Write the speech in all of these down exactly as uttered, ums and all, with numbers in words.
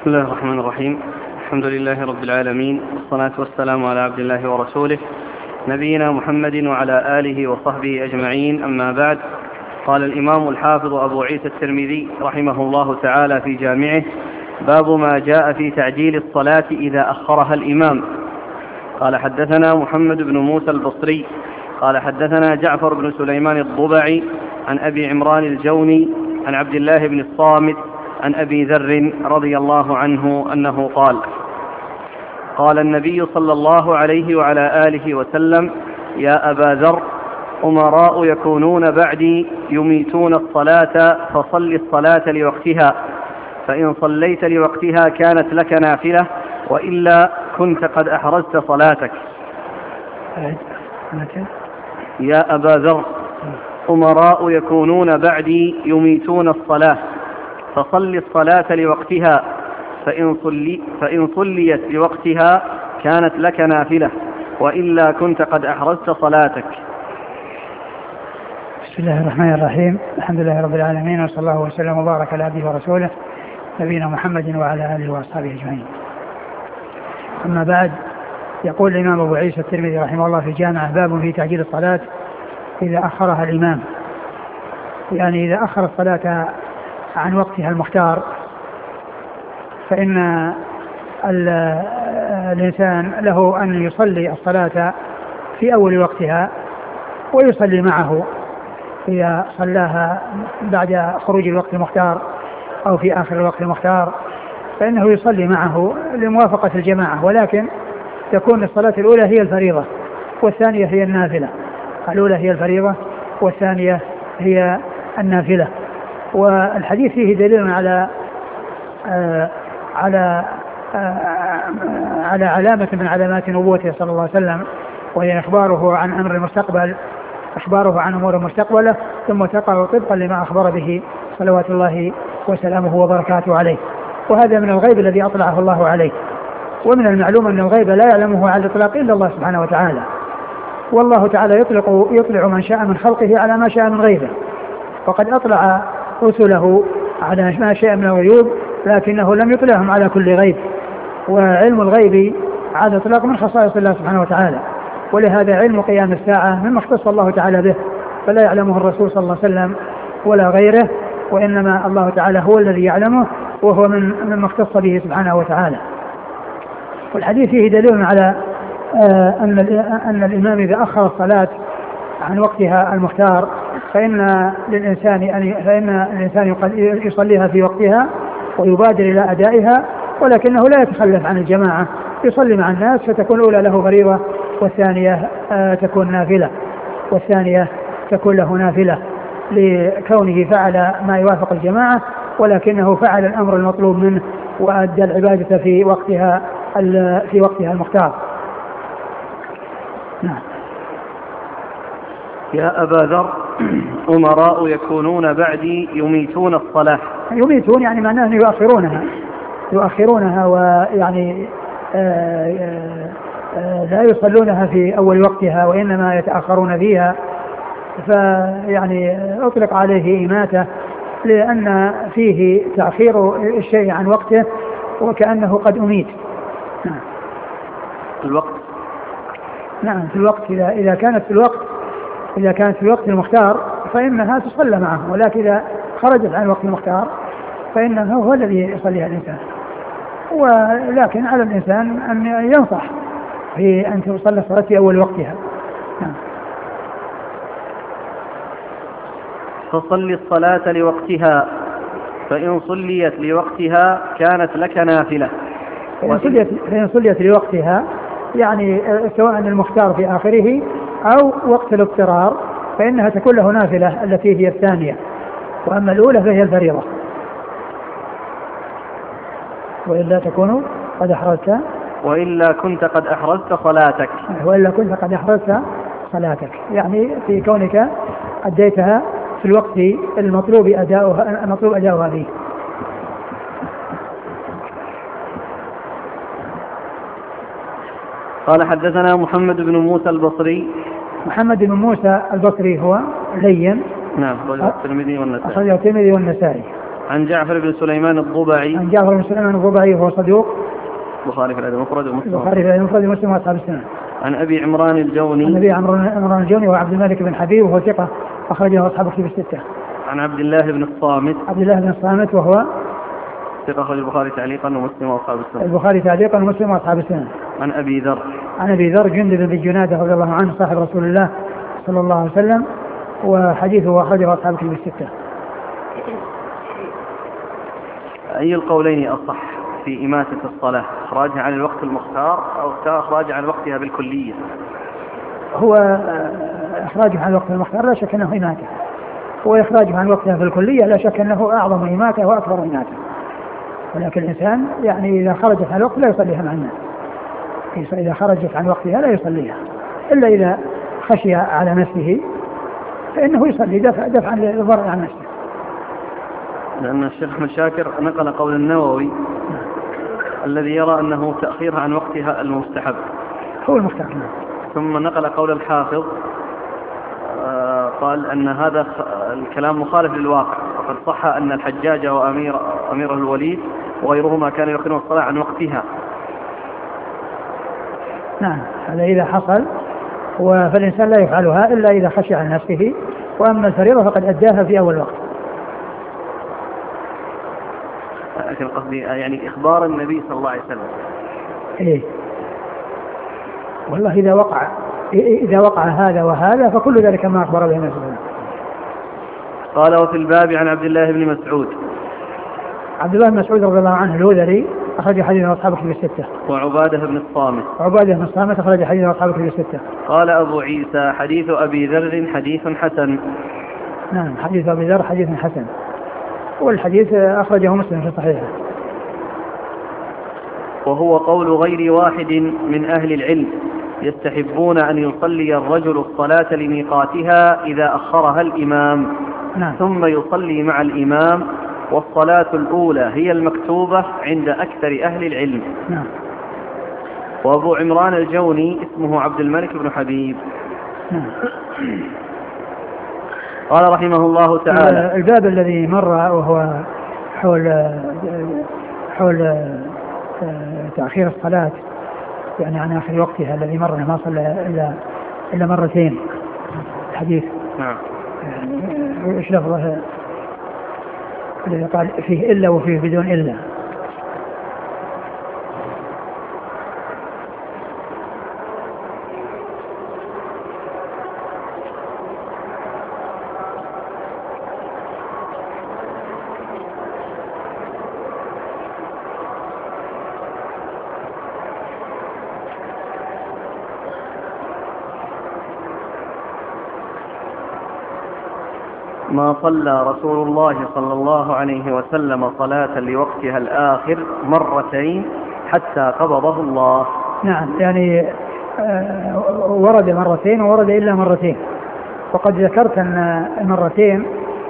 بسم الله الرحمن الرحيم. الحمد لله رب العالمين، والصلاة والسلام على عبد الله ورسوله نبينا محمد وعلى آله وصحبه أجمعين، أما بعد. قال الإمام الحافظ أبو عيسى الترمذي رحمه الله تعالى في جامعه: باب ما جاء في تعجيل الصلاة إذا أخرها الإمام. قال حدثنا محمد بن موسى البصري قال حدثنا جعفر بن سليمان الضبعي عن أبي عمران الجوني عن عبد الله بن الصامت عن أبي ذر رضي الله عنه أنه قال: قال النبي صلى الله عليه وعلى آله وسلم: يا أبا ذر، أمراء يكونون بعدي يميتون الصلاة، فصل الصلاة لوقتها، فإن صليت لوقتها كانت لك نافلة، وإلا كنت قد أحرزت صلاتك. يا أبا ذر، أمراء يكونون بعدي يميتون الصلاة، فصل الصلاة لوقتها، فإن, صلي فإن صليت لوقتها كانت لك نافلة، وإلا كنت قد أحرزت صلاتك. بسم الله الرحمن الرحيم. الحمد لله رب العالمين، وصلى الله وسلم وبارك على عبده ورسوله نبينا محمد وعلى آله وأصحابه أجمعين. أما بعد، يقول الإمام أبو عيسى الترمذي رحمه الله في جامعة: باب في تعجيل الصلاة إذا أخرها الإمام. يعني إذا أخر الصلاة عن وقتها المختار، فإن الإنسان له أن يصلي الصلاة في أول وقتها ويصلي معه إذا صلاها بعد خروج الوقت المختار أو في آخر الوقت المختار، فإنه يصلي معه لموافقة الجماعة، ولكن تكون الصلاة الأولى هي الفريضة والثانية هي النافلة. الأولى هي الفريضة والثانية هي النافلة. والحديث فيه دليل على آه على آه على علامة من علامات نبوته صلى الله عليه وسلم، وهي إخباره عن أمر المستقبل، إخباره عن أمور المستقبل، ثم تقع طبقا لما أخبر به صلوات الله وسلامه وبركاته عليه. وهذا من الغيب الذي أطلعه الله عليه، ومن المعلوم أن الغيب لا يعلمه على الإطلاق إلا الله سبحانه وتعالى، والله تعالى يطلق يطلع من شاء من خلقه على ما شاء من غيبه، وقد أطلع رسله على ما شاء من الغيوب، لكنه لم يطلعهم على كل غيب. وعلم الغيب على الإطلاق من خصائص الله سبحانه وتعالى، ولهذا علم قيام الساعة مما اختص الله تعالى به، فلا يعلمه الرسول صلى الله عليه وسلم ولا غيره، وإنما الله تعالى هو الذي يعلمه، وهو من مما اختص به سبحانه وتعالى. والحديث فيه دليل على أن أن الإمام إذا أخر الصلاة عن وقتها المختار فإن للإنسان أن فإن الإنسان يصليها في وقتها ويبادر إلى أدائها، ولكنه لا يتخلف عن الجماعة، يصلي مع الناس، فتكون الأولى له فريضة والثانية تكون نافلة والثانية تكون له نافلة، لكونه فعل ما يوافق الجماعة، ولكنه فعل الأمر المطلوب منه وأدى العبادة في وقتها في وقتها المختار. نعم. يا أبا ذر، أمراء يكونون بعدي يميتون الصلاة. يميتون يعني معناه أن يؤخرونها يؤخرونها ويعني آآ آآ لا يصلونها في أول وقتها، وإنما يتأخرون فيها، فيعني أطلق عليه إماتة لأن فيه تأخير الشيء عن وقته وكأنه قد أميت. نعم. الوقت. نعم، في الوقت. إذا إذا كانت في الوقت إذا كانت في الوقت المختار فإنها تصلى معه، ولكن إذا خرجت عن الوقت المختار فإنه هو الذي يصليها الإنسان. ولكن على الإنسان أن ينصح في أن تصلي الصلاة في أول وقتها. نعم. فصل الصلاة لوقتها، فإن صليت لوقتها كانت لك نافلة. فإن صليت, فإن صليت لوقتها يعني سواء المختار في آخره أو وقت الاضطرار فإنها تكون له نافلة التي هي الثانية، وأما الأولى فهي الفريضة. وإلا تكون قد أحرزت وإلا كنت قد أحرزت صلاتك وإلا كنت قد أحرزت صلاتك يعني في كونك أديتها في الوقت المطلوب أداؤها المطلوب أداؤها فيه. قال حدثنا محمد بن موسى البصري. محمد بن موسى البصري هو لين. نعم، أخرجه الترمذي والنسائي. أخرجه الترمذي والنسائي. عن جعفر بن سليمان الضبعي. عن جعفر بن سليمان الضبعي وهو صدوق. البخاري في الأدب المفرد ومسلم. البخاري في الأدب المفرد ومسلم وأصحاب السنن. عن أبي عمران الجوني. عن أبي عمران الجوني وعبد الملك بن حبيب وهو ثقة أخرجه أصحاب الكتب الستة. عن عبد الله بن الصامت. عبد الله بن الصامت وهو ثقة أخرج البخاري تعليقا ومسلم وأصحاب السنن. البخاري تعليقا ومسلم وأصحاب السنن. عن أبي ذر. عن أبي ذر جندب بن جنادة رضي الله عنه صاحب رسول الله صلى الله عليه وسلم وحديثه أخرجه أصحاب الكتب الستة. أي القولين أصح في إماتة الصلاة؟ إخراجها عن الوقت المختار أو إخراجها عن وقتها بالكلية؟ هو إخراجها عن الوقت المختار لا شك أنه إماتة، وإخراجها عن وقتها بالكلية لا شك أنه أعظم إماتة وأكثر إماتة، ولكن الإنسان يعني إذا خرجت عن الوقت لا يصليها مع الناس، إذا خرجت عن وقتها لا يصليها إلا إذا خشي على نفسه فإنه يصلي دفع دفعا للضرر عن نفسه. لأن الشيخ أحمد شاكر نقل قول النووي الذي يرى أنه تأخيرها عن وقتها المستحب هو المستحب، ثم نقل قول الحافظ آه قال أن هذا الكلام مخالف للواقع، وقد صح أن الحجاج وأمير أميره الوليد وغيرهما كانوا يؤخرون الصلاة عن وقتها. نعم هذا إذا حصل، فالإنسان لا يفعلها إلا إذا خشي عن نفسه، وأما الفريضة فقد أداها في أول وقت. لكن قصدي يعني إخبار النبي صلى الله عليه وسلم. إيه والله إذا وقع إذا وقع هذا وهذا فكل ذلك ما أخبر به النبي. قال وفي الباب عن عبد الله بن مسعود. عبد الله بن مسعود رضي الله عنه الهذلي أخرج حديث أصحاب الكتب الستة. وعبادة بن الصامت. وعبادة بن الصامت أخرج حديث أصحاب الكتب الستة. قال أبو عيسى حديث أبي ذر حديث حسن. نعم حديث أبي ذر حديث حسن، والحديث أخرجه مسلم في صحيحه. وهو قول غير واحد من أهل العلم يستحبون أن يصلي الرجل الصلاة لميقاتها إذا أخرها الإمام. نعم. ثم يصلي مع الإمام، والصلاة الأولى هي المكتوبة عند أكثر أهل العلم. نعم. وأبو عمران الجوني اسمه عبد الملك بن حبيب. نعم. قال رحمه الله تعالى الباب الذي مر وهو حول حول تأخير الصلاة يعني عن آخر وقتها الذي مر ما صلى إلا إلا مرتين الحديث. نعم. إيش لفظه الذي قال فيه إلا وفيه بدون إلا؟ ما صلى رسول الله صلى الله عليه وسلم صلاة لوقتها الآخر مرتين حتى قبضه الله. نعم يعني ورد مرتين وورد إلا مرتين، وقد ذكرت أن المرتين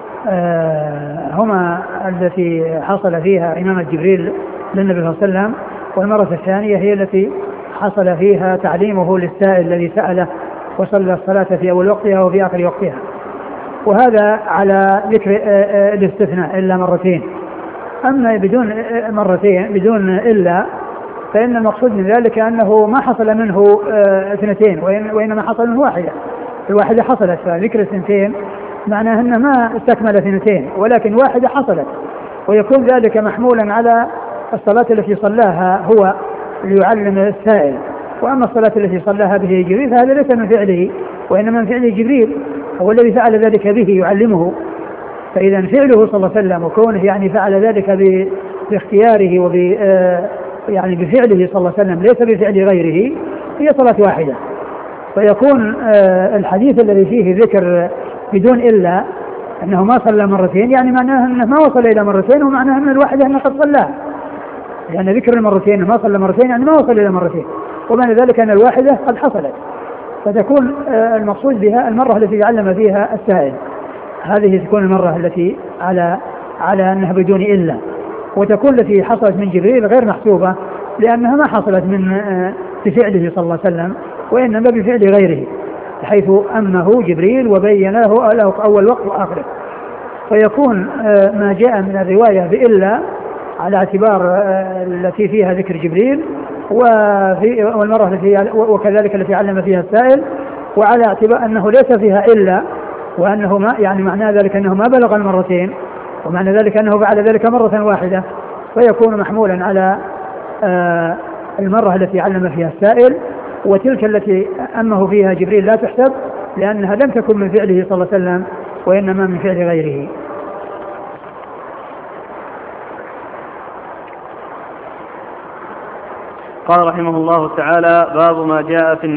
هما التي حصل فيها إمامة جبريل للنبي صلى الله عليه وسلم، والمرة الثانية هي التي حصل فيها تعليمه للسائل الذي سأله وصلى الصلاة في أول وقتها وفي آخر وقتها. وهذا على ذكر الاستثناء إلا مرتين. أما بدون مرتين بدون إلا فإن المقصود من ذلك أنه ما حصل منه اثنتين وإنما حصل منه واحدة. الواحدة حصلت، فذكر اثنتين معناه أنه ما استكمل اثنتين ولكن واحدة حصلت، ويكون ذلك محمولا على الصلاة التي صلاها هو ليعلم السائل. وأما الصلاة التي صلاها به جبريل فهذا ليس من فعله وإنما من فعل جبريل، هو الذي فعل ذلك به يعلمه. فإذا فعله صلى الله عليه وسلم وكونه يعني فعل ذلك باختياره وب يعني بفعله صلى الله عليه وسلم ليس بفعل غيره هي صلاة واحدة. فيكون الحديث الذي فيه ذكر بدون إلا أنه ما صلى مرتين يعني معناه أنه ما وصل إلى مرتين، ومعناه أن الواحدة أنه قد صلى، لأن يعني ذكر المرتين ما صلى مرتين يعني ما وصل إلى مرتين، ومعنى ذلك أن الواحدة قد حصلت. فتكون المقصود بها المرة التي يعلم فيها السائل، هذه تكون المرة التي على على أنها بدون إلا، وتكون التي حصلت من جبريل غير محسوبة لأنها ما حصلت من بفعله صلى الله عليه وسلم وإنما بفعل غيره، حيث أمه جبريل وبين له له أول وقت وآخره. فيكون ما جاء من الرواية بإلا على اعتبار التي فيها ذكر جبريل، وفي والمرة التي وكذلك التي علم فيها السائل، وعلى اعتبار أنه ليس فيها إلا، وأنه ما يعني معنى ذلك أنه ما بلغ المرتين، ومعنى ذلك أنه فعل ذلك مرة واحدة، فيكون محمولا على المرة التي علم فيها السائل، وتلك التي أمه فيها جبريل لا تحسب، لأنها لم تكن من فعله صلى الله عليه وسلم وإنما من فعل غيره. قال رحمه الله تعالى: باب ما جاء في